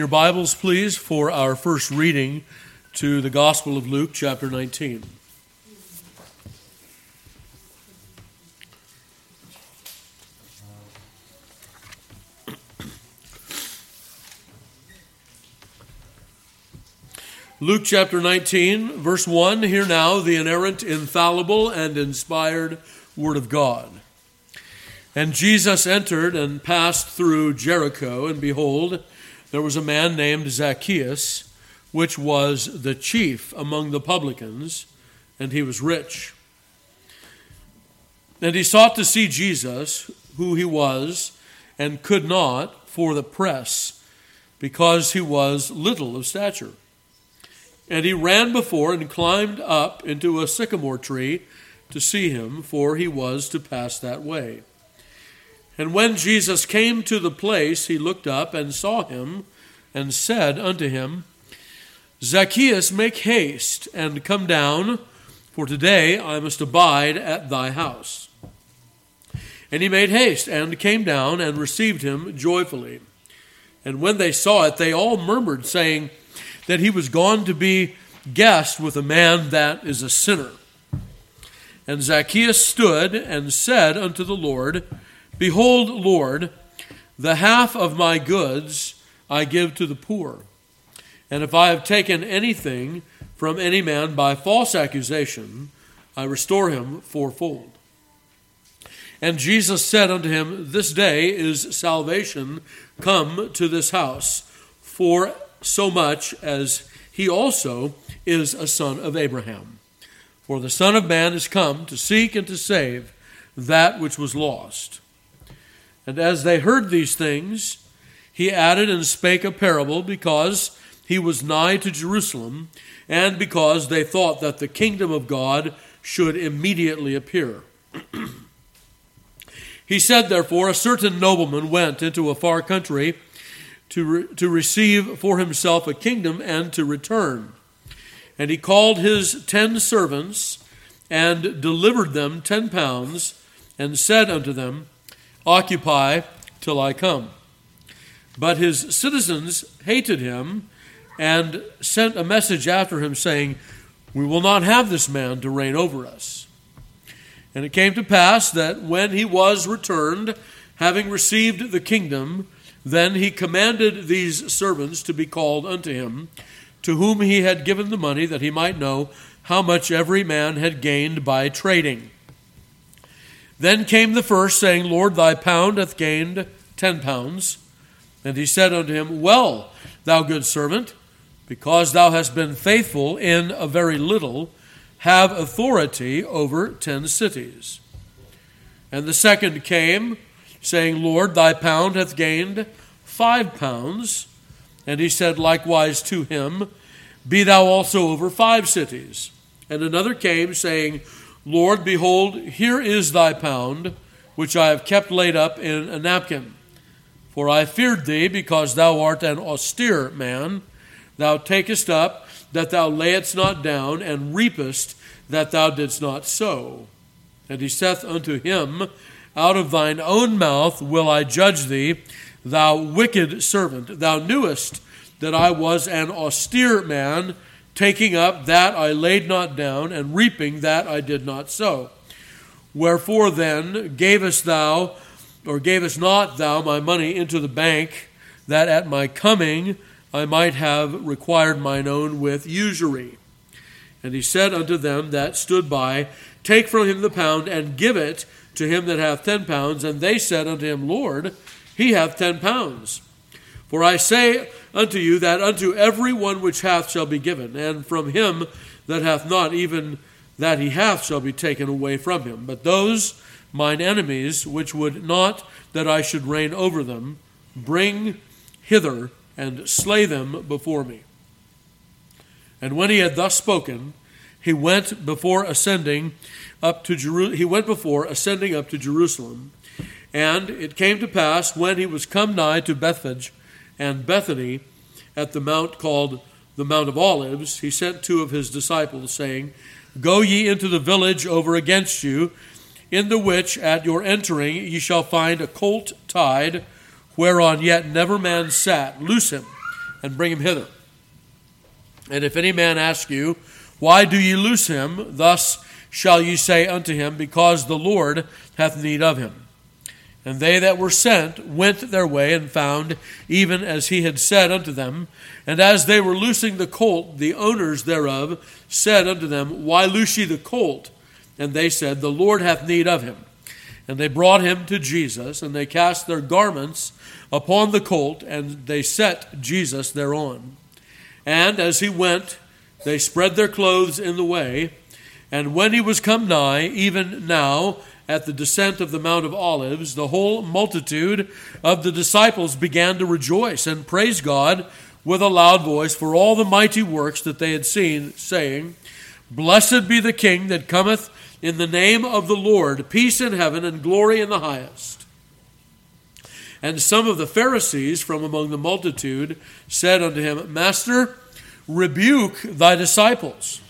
Your Bibles, please, for our first reading to the Gospel of Luke, chapter 19. Luke chapter 19, verse 1, hear now the inerrant, infallible, and inspired Word of God. And Jesus entered and passed through Jericho, and behold, there was a man named Zacchaeus, which was the chief among the publicans, and he was rich. And he sought to see Jesus, who he was, and could not for the press, because he was little of stature. And he ran before and climbed up into a sycamore tree to see him, for he was to pass that way. And when Jesus came to the place, he looked up and saw him, and said unto him, Zacchaeus, make haste, and come down, for today I must abide at thy house. And he made haste, and came down, and received him joyfully. And when they saw it, they all murmured, saying that he was gone to be guest with a man that is a sinner. And Zacchaeus stood and said unto the Lord, Behold, Lord, the half of my goods I give to the poor. And if I have taken anything from any man by false accusation, I restore him fourfold. And Jesus said unto him, This day is salvation come to this house, for so much as he also is a son of Abraham. For the Son of Man is come to seek and to save that which was lost. And as they heard these things, he added and spake a parable, because he was nigh to Jerusalem, and because they thought that the kingdom of God should immediately appear. He said, therefore, a certain nobleman went into a far country to receive for himself a kingdom and to return. And he called his 10 servants and delivered them 10 pounds and said unto them, Occupy till I come. But his citizens hated him and sent a message after him, saying, We will not have this man to reign over us. And it came to pass that when he was returned, having received the kingdom, then he commanded these servants to be called unto him, to whom he had given the money, that he might know how much every man had gained by trading. Then came the first, saying, Lord, thy pound hath gained 10 pounds. And he said unto him, Well, thou good servant, because thou hast been faithful in a very little, have authority over 10 cities. And the second came, saying, Lord, thy pound hath gained 5 pounds. And he said likewise to him, Be thou also over 5 cities. And another came, saying, Lord, behold, here is thy pound, which I have kept laid up in a napkin. For I feared thee, because thou art an austere man. Thou takest up that thou layest not down, and reapest that thou didst not sow. And he saith unto him, Out of thine own mouth will I judge thee, thou wicked servant. Thou knewest that I was an austere man, taking up that I laid not down, and reaping that I did not sow. Wherefore then gavest not thou my money into the bank, that at my coming I might have required mine own with usury? And he said unto them that stood by, Take from him the pound, and give it to him that hath 10 pounds. And they said unto him, Lord, he hath 10 pounds. For I say unto you that unto every one which hath shall be given, and from him that hath not, even that he hath shall be taken away from him. But those mine enemies, which would not that I should reign over them, bring hither and slay them before me. And when he had thus spoken, he went before ascending up to Jerusalem. And it came to pass, when he was come nigh to Bethphage and Bethany, at the mount called the Mount of Olives, he sent 2 of his disciples, saying, Go ye into the village over against you, in the which at your entering ye shall find a colt tied, whereon yet never man sat. Loose him, and bring him hither. And if any man ask you, why do ye loose him? Thus shall ye say unto him, because the Lord hath need of him. And they that were sent went their way, and found even as he had said unto them. And as they were loosing the colt, the owners thereof said unto them, why loose ye the colt? And they said, the Lord hath need of him. And they brought him to Jesus, and they cast their garments upon the colt, and they set Jesus thereon. And as he went, they spread their clothes in the way. And when he was come nigh, even now, at the descent of the Mount of Olives, the whole multitude of the disciples began to rejoice and praise God with a loud voice for all the mighty works that they had seen, saying, Blessed be the King that cometh in the name of the Lord, peace in heaven and glory in the highest. And some of the Pharisees from among the multitude said unto him, Master, rebuke thy disciples.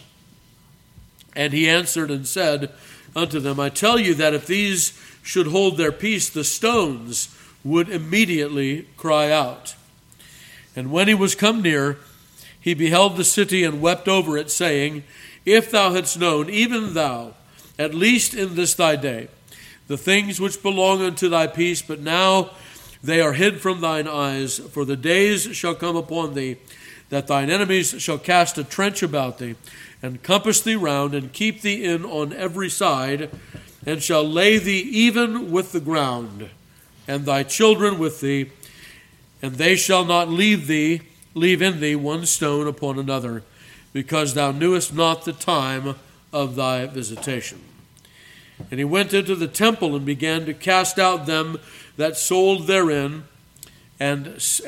And he answered and said unto them, I tell you that if these should hold their peace, the stones would immediately cry out. And when he was come near, he beheld the city and wept over it, saying, If thou hadst known, even thou, at least in this thy day, the things which belong unto thy peace, but now they are hid from thine eyes, for the days shall come upon thee, that thine enemies shall cast a trench about thee, and compass thee round, and keep thee in on every side, and shall lay thee even with the ground, and thy children with thee, and they shall not leave in thee one stone upon another, because thou knewest not the time of thy visitation. And he went into the temple and began to cast out them that sold therein, and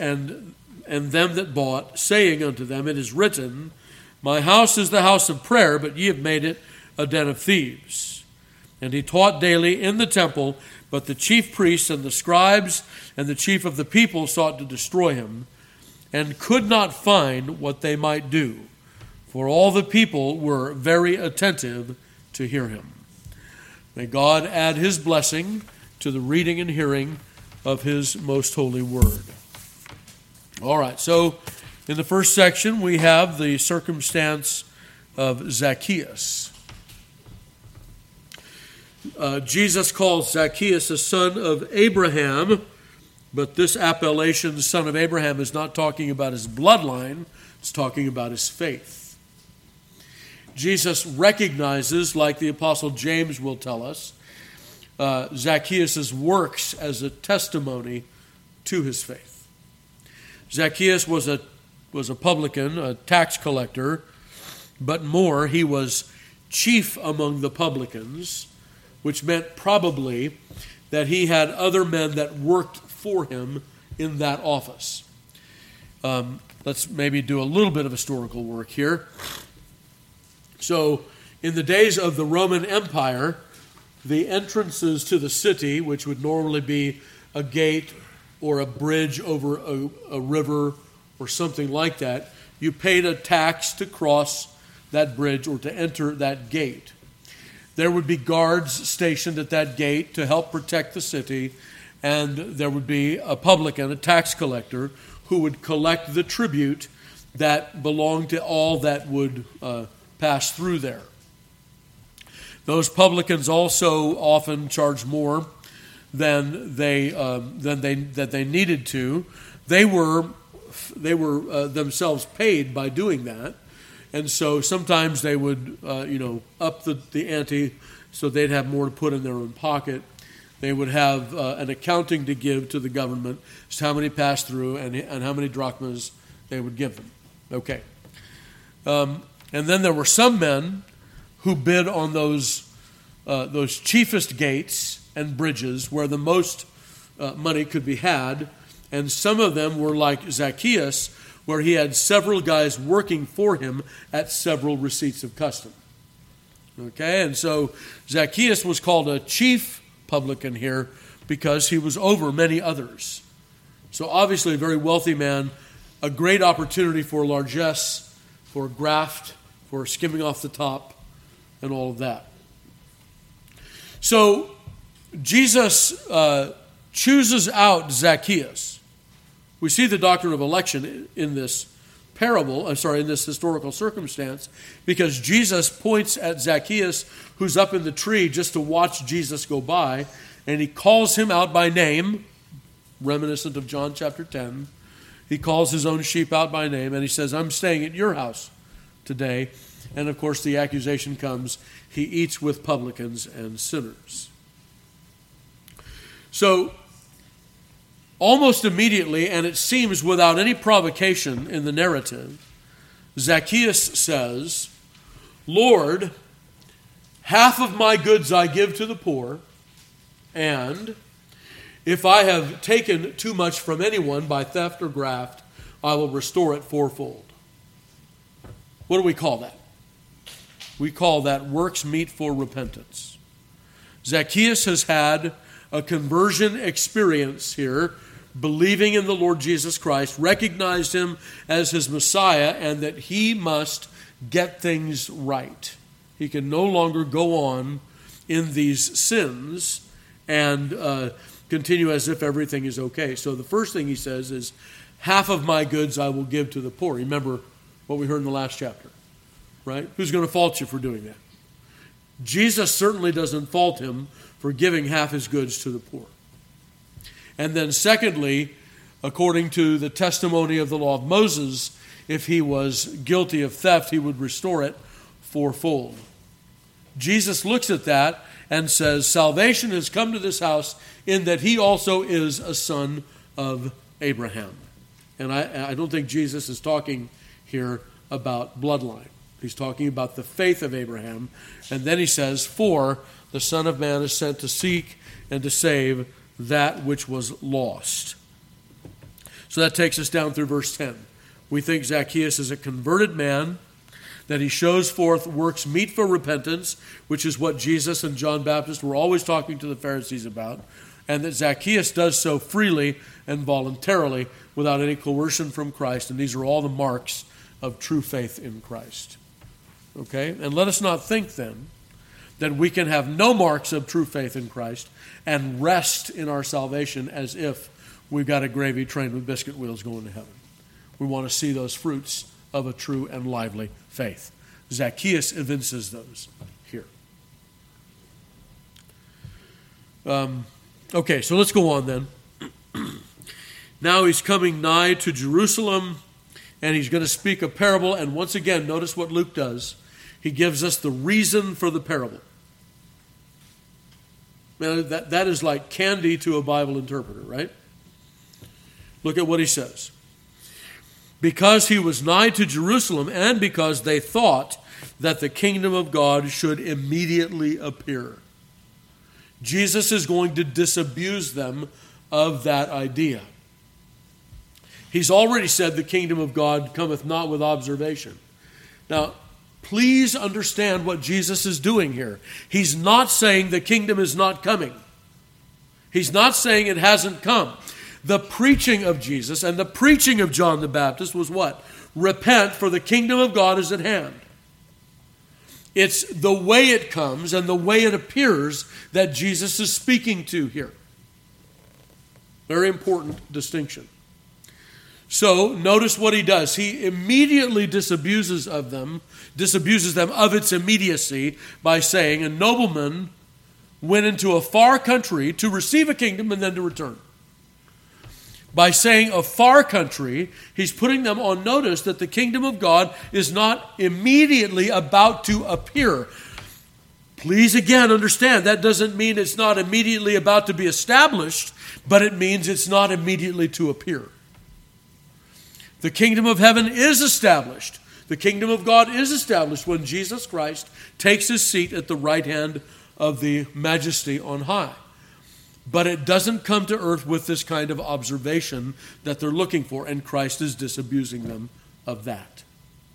them that bought, saying unto them, It is written, My house is the house of prayer, but ye have made it a den of thieves. And he taught daily in the temple, but the chief priests and the scribes and the chief of the people sought to destroy him, and could not find what they might do, for all the people were very attentive to hear him. May God add his blessing to the reading and hearing of his most holy word. All right, so in the first section we have the circumstance of Zacchaeus. Jesus calls Zacchaeus a son of Abraham, but this appellation, son of Abraham, is not talking about his bloodline, it's talking about his faith. Jesus recognizes, like the Apostle James will tell us, Zacchaeus' works as a testimony to his faith. Zacchaeus was a publican, a tax collector, but more, he was chief among the publicans, which meant probably that he had other men that worked for him in that office. Let's maybe do a little bit of historical work here. So, in the days of the Roman Empire, the entrances to the city, which would normally be a gate or a bridge over a river or something like that, you paid a tax to cross that bridge or to enter that gate. There would be guards stationed at that gate to help protect the city, and there would be a publican, a tax collector, who would collect the tribute that belonged to all that would pass through there. Those publicans also often charged more than they needed to. They were themselves paid by doing that, and so sometimes they would up the ante so they'd have more to put in their own pocket. They would have an accounting to give to the government as to how many passed through and how many drachmas they would give them. Okay. And then there were some men who bid on those chiefest gates and bridges where the most money could be had, and some of them were like Zacchaeus, where he had several guys working for him at several receipts of custom. Okay, and so Zacchaeus was called a chief publican here because he was over many others. So obviously a very wealthy man, a great opportunity for largesse, for graft, for skimming off the top, and all of that. So Jesus chooses out Zacchaeus, We see the doctrine of election in this parable, in this historical circumstance, because Jesus points at Zacchaeus, who's up in the tree just to watch Jesus go by, and he calls him out by name, reminiscent of John chapter 10. He calls his own sheep out by name, and he says, I'm staying at your house today. And of course the accusation comes, he eats with publicans and sinners. So, almost immediately, and it seems without any provocation in the narrative, Zacchaeus says, Lord, half of my goods I give to the poor, and if I have taken too much from anyone by theft or graft, I will restore it fourfold. What do we call that? We call that works meet for repentance. Zacchaeus has had a conversion experience here, believing in the Lord Jesus Christ, recognized him as his Messiah, and that he must get things right. He can no longer go on in these sins and continue as if everything is okay. So the first thing he says is, half of my goods I will give to the poor. Remember what we heard in the last chapter, right? Who's going to fault you for doing that? Jesus certainly doesn't fault him for giving half his goods to the poor. And then secondly, according to the testimony of the law of Moses, if he was guilty of theft, he would restore it fourfold. Jesus looks at that and says, salvation has come to this house in that he also is a son of Abraham. And I don't think Jesus is talking here about bloodline. He's talking about the faith of Abraham. And then he says, for the Son of Man is sent to seek and to save that which was lost. So that takes us down through verse 10. We think Zacchaeus is a converted man, that he shows forth works meet for repentance, which is what Jesus and John Baptist were always talking to the Pharisees about, and that Zacchaeus does so freely and voluntarily without any coercion from Christ, and these are all the marks of true faith in Christ. Okay? And let us not think then that we can have no marks of true faith in Christ and rest in our salvation as if we've got a gravy train with biscuit wheels going to heaven. We want to see those fruits of a true and lively faith. Zacchaeus evinces those here. Okay, so let's go on then. Now he's coming nigh to Jerusalem, and he's going to speak a parable. And once again, notice what Luke does. He gives us the reason for the parable. Now, that is like candy to a Bible interpreter, right? Look at what he says. Because he was nigh to Jerusalem, and because they thought that the kingdom of God should immediately appear. Jesus is going to disabuse them of that idea. He's already said the kingdom of God cometh not with observation. Now, please understand what Jesus is doing here. He's not saying the kingdom is not coming. He's not saying it hasn't come. The preaching of Jesus and the preaching of John the Baptist was what? Repent, for the kingdom of God is at hand. It's the way it comes and the way it appears that Jesus is speaking to here. Very important distinction. So notice what he does. He immediately disabuses them of its immediacy by saying, a nobleman went into a far country to receive a kingdom and then to return. By saying a far country, he's putting them on notice that the kingdom of God is not immediately about to appear. Please again understand, that doesn't mean it's not immediately about to be established, but it means it's not immediately to appear. The kingdom of heaven is established. The kingdom of God is established when Jesus Christ takes his seat at the right hand of the majesty on high. But it doesn't come to earth with this kind of observation that they're looking for, and Christ is disabusing them of that.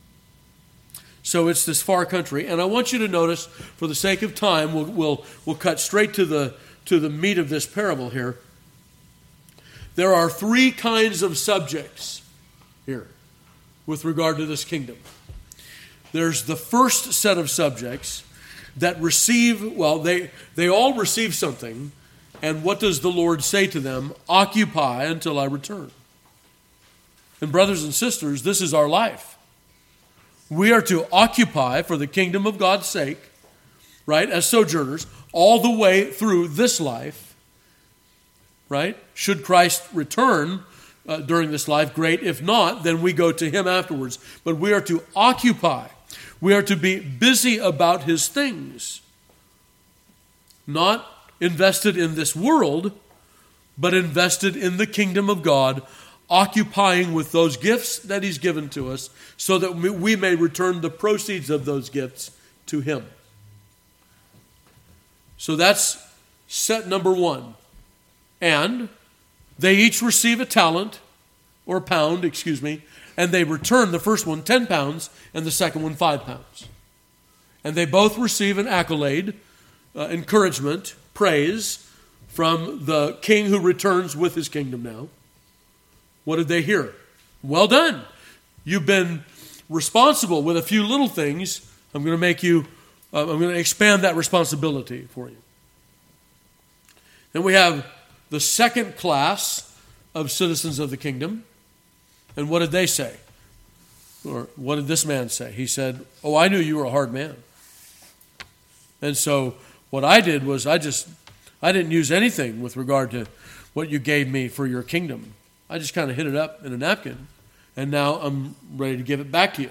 So it's this far country, and I want you to notice, for the sake of time, we'll cut straight to the meat of this parable here. There are three kinds of subjects here with regard to this kingdom. There's the first set of subjects that receive, they all receive something, and what does the Lord say to them? Occupy until I return. And brothers and sisters, this is our life. We are to occupy for the kingdom of God's sake, right, as sojourners, all the way through this life, right? Should Christ return during this life, great. If not, then we go to him afterwards. But we are to occupy. We are to be busy about his things. Not invested in this world, but invested in the kingdom of God, occupying with those gifts that he's given to us so that we may return the proceeds of those gifts to him. So that's set number one. And they each receive a talent, or pound, and they return the first one 10 pounds and the second one 5 pounds. And they both receive an accolade, encouragement, praise from the king who returns with his kingdom now. What did they hear? Well done. You've been responsible with a few little things. I'm going to expand that responsibility for you. Then we have the second class of citizens of the kingdom. And what did they say? Or what did this man say? He said, "Oh, I knew you were a hard man. And so what I did was I didn't use anything with regard to what you gave me for your kingdom. I just kind of hid it up in a napkin, and now I'm ready to give it back to you."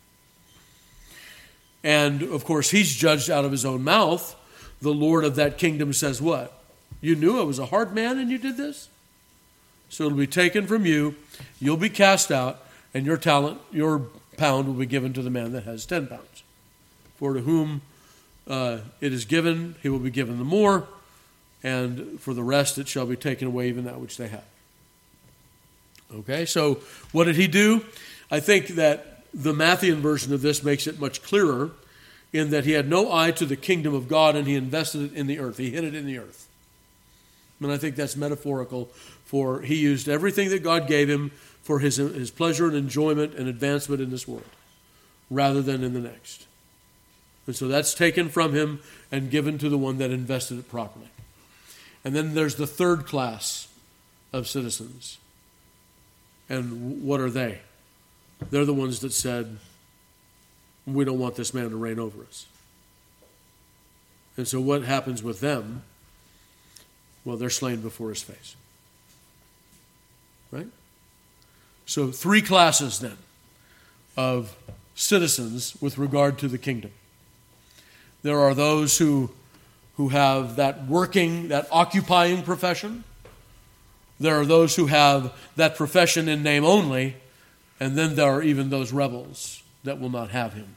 And, of course, he's judged out of his own mouth. The Lord of that kingdom says what? "You knew I was a hard man and you did this? So it'll be taken from you, you'll be cast out, and your pound will be given to the man that has 10 pounds. For to whom it is given, he will be given the more, and for the rest it shall be taken away, even that which they have." Okay, so what did he do? I think that the Matthean version of this makes it much clearer in that he had no eye to the kingdom of God and he invested it in the earth. He hid it in the earth. And I think that's metaphorical for he used everything that God gave him for his pleasure and enjoyment and advancement in this world rather than in the next. And so that's taken from him and given to the one that invested it properly. And then there's the third class of citizens. And what are they? They're the ones that said, "We don't want this man to reign over us." And so what happens with them? Well, they're slain before his face. Right? So 3 classes then of citizens with regard to the kingdom. There are those who have that working, that occupying profession. There are those who have that profession in name only, and then there are even those rebels that will not have him.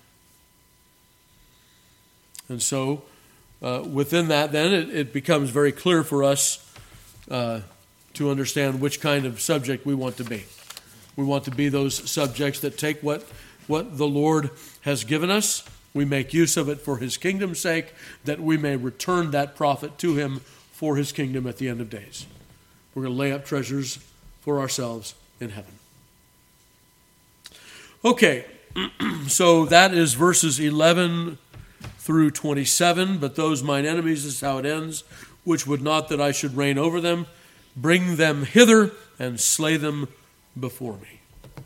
And so, within that, then, it becomes very clear for us to understand which kind of subject we want to be. We want to be those subjects that take what the Lord has given us, we make use of it for his kingdom's sake, that we may return that profit to him for his kingdom at the end of days. We're going to lay up treasures for ourselves in heaven. Okay, so that is verses 11 through 27. "But those mine enemies," this is how it ends, "which would not that I should reign over them, bring them hither and slay them before me."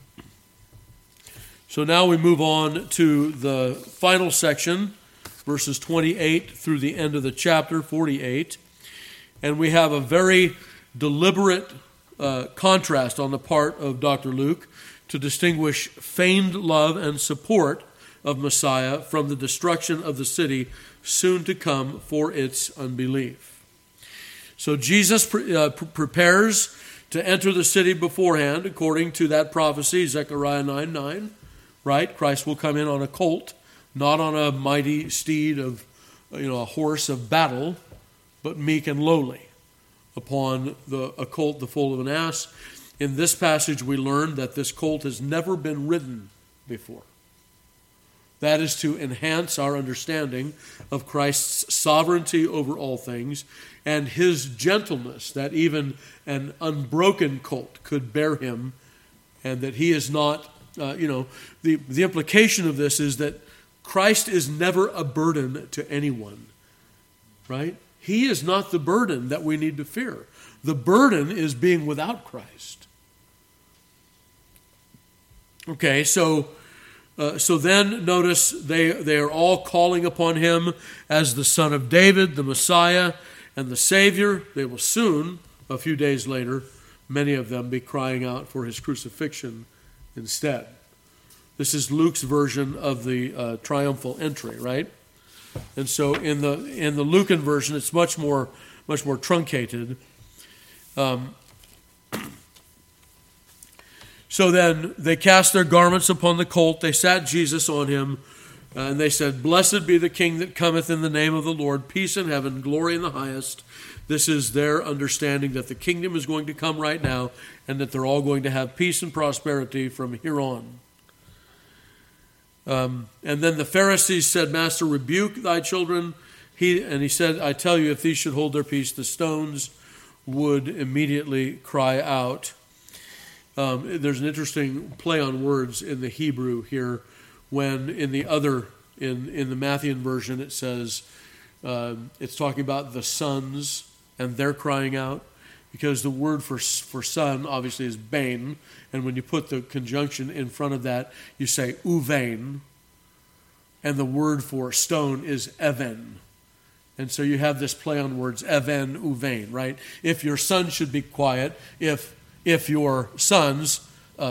So now we move on to the final section, verses 28 through the end of the chapter, 48. And we have a very deliberate contrast on the part of Dr. Luke to distinguish feigned love and support of Messiah from the destruction of the city soon to come for its unbelief. So Jesus prepares to enter the city beforehand, according to that prophecy, Zechariah 9:9, right? Christ will come in on a colt, not on a mighty steed of, a horse of battle, but meek and lowly, upon a colt the foal of an ass. In this passage, we learn that this colt has never been ridden before. That is to enhance our understanding of Christ's sovereignty over all things and his gentleness, that even an unbroken colt could bear him, and that he is not, the implication of this is that Christ is never a burden to anyone, right? He is not the burden that we need to fear. The burden is being without Christ. Okay, so then notice they are all calling upon him as the Son of David, the Messiah, and the Savior. They will soon, a few days later, many of them be crying out for his crucifixion instead. This is Luke's version of the triumphal entry, right? And so in the Lucan version, it's much more truncated. So then they cast their garments upon the colt. They sat Jesus on him, and they said, "Blessed be the King that cometh in the name of the Lord, peace in heaven, glory in the highest." This is their understanding that the kingdom is going to come right now, and that they're all going to have peace and prosperity from here on. And then the Pharisees said, "Master, rebuke thy children." He said, "I tell you, if these should hold their peace, the stones would immediately cry out." There's an interesting play on words in the Hebrew here, when in the Matthean version it says it's talking about the sons and they're crying out, because the word for son obviously is bain, and when you put the conjunction in front of that, you say uvain, and the word for stone is even. And so you have this play on words, even, uvain, right? If your son should be quiet, if your sons,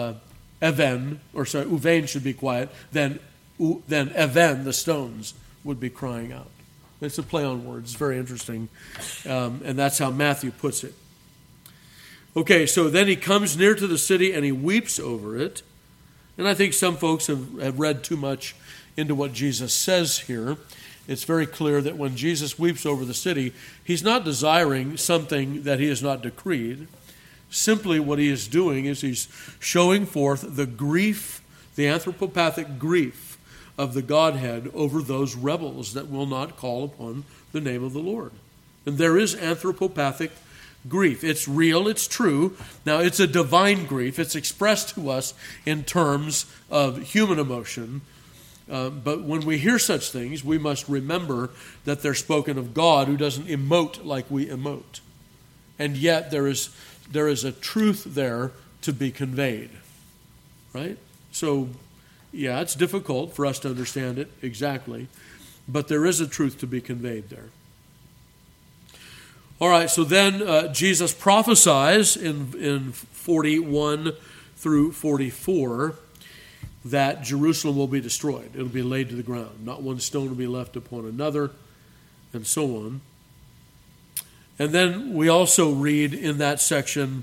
uvain should be quiet, then even, the stones, would be crying out. It's a play on words. It's very interesting. And that's how Matthew puts it. Okay, so then he comes near to the city and he weeps over it. And I think some folks have read too much into what Jesus says here. It's very clear that when Jesus weeps over the city, he's not desiring something that he has not decreed. Simply what he is doing is he's showing forth the grief, the anthropopathic grief of the Godhead over those rebels that will not call upon the name of the Lord. And there is anthropopathic grief. It's real, it's true. Now, it's a divine grief. It's expressed to us in terms of human emotion. But when we hear such things, we must remember that they're spoken of God, who doesn't emote like we emote. And yet there is a truth there to be conveyed, right? So, yeah, it's difficult for us to understand it exactly, but there is a truth to be conveyed there. All right, so then Jesus prophesies in 41 through 44 that Jerusalem will be destroyed. It'll be laid to the ground. Not one stone will be left upon another, and so on. And then we also read in that section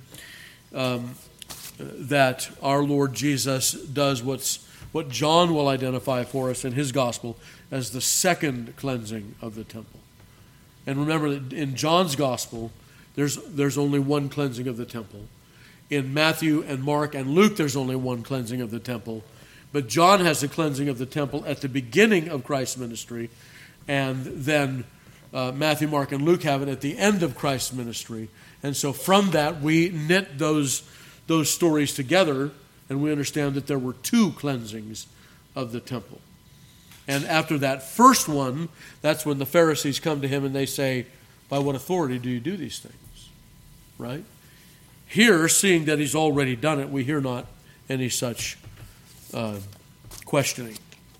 that our Lord Jesus does what John will identify for us in his gospel as the second cleansing of the temple. And remember that in John's gospel, there's only one cleansing of the temple. In Matthew and Mark and Luke, there's only one cleansing of the temple. But John has the cleansing of the temple at the beginning of Christ's ministry, and then Matthew, Mark, and Luke have it at the end of Christ's ministry. And so from that, we knit those stories together, and we understand that there were two cleansings of the temple. And after that first one, that's when the Pharisees come to him and they say, "By what authority do you do these things?" Right? Here, seeing that he's already done it, we hear not any such questioning.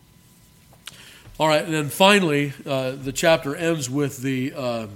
All right, and then finally, the chapter ends with the,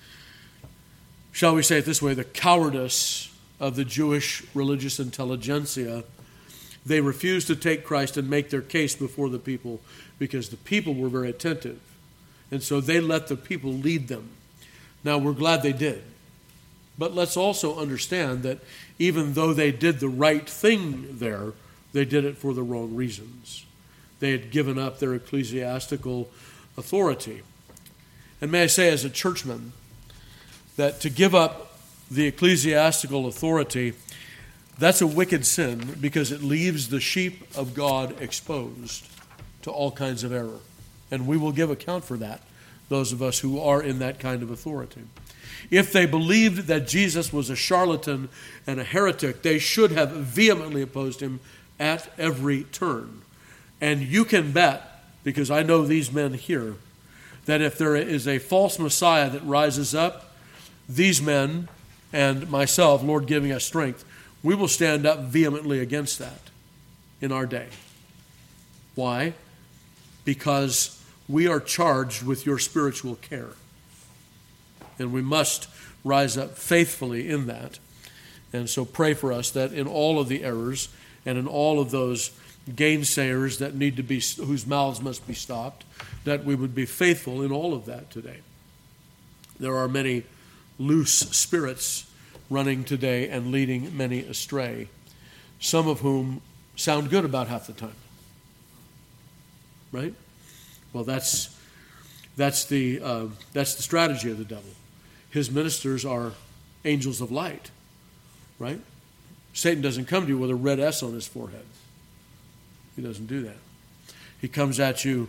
shall we say it this way, the cowardice of the Jewish religious intelligentsia. They refused to take Christ and make their case before the people because the people were very attentive. And so they let the people lead them. Now, we're glad they did. But let's also understand that even though they did the right thing there, they did it for the wrong reasons. They had given up their ecclesiastical authority. And may I say as a churchman that to give up the ecclesiastical authority, that's a wicked sin because it leaves the sheep of God exposed to all kinds of error. And we will give account for that, those of us who are in that kind of authority. If they believed that Jesus was a charlatan and a heretic, they should have vehemently opposed him at every turn. And you can bet, because I know these men here, that if there is a false Messiah that rises up, these men and myself, Lord giving us strength, we will stand up vehemently against that. in our day. Why? Because we are charged with your spiritual care. And we must rise up faithfully in that. And so pray for us that in all of the errors and in all of those gainsayers that need to be, whose mouths must be stopped, that we would be faithful in all of that today. There are many loose spirits running today and leading many astray, some of whom sound good about half the time. Right? Well, that's the strategy of the devil. His ministers are angels of light. Right? Satan doesn't come to you with a red S on his forehead. He doesn't do that. He comes at you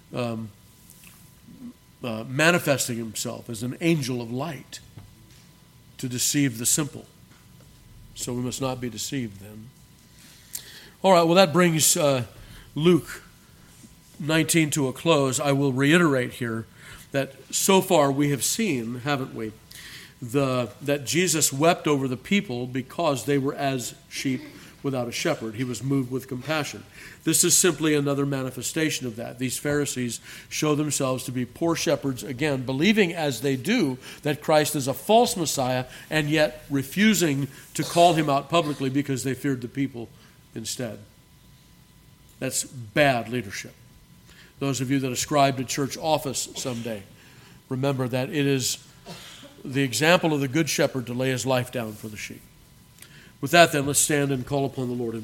manifesting himself as an angel of light to deceive the simple. So we must not be deceived then. All right, well, that brings Luke 19 to a close. I will reiterate here that so far we have seen, haven't we, that Jesus wept over the people because they were as sheep without a shepherd. He was moved with compassion. This is simply another manifestation of that. These Pharisees show themselves to be poor shepherds, again, believing as they do that Christ is a false Messiah, and yet refusing to call him out publicly because they feared the people instead. That's bad leadership. Those of you that ascribe to church office someday, remember that it is the example of the good shepherd to lay his life down for the sheep. With that, then, let's stand and call upon the Lord in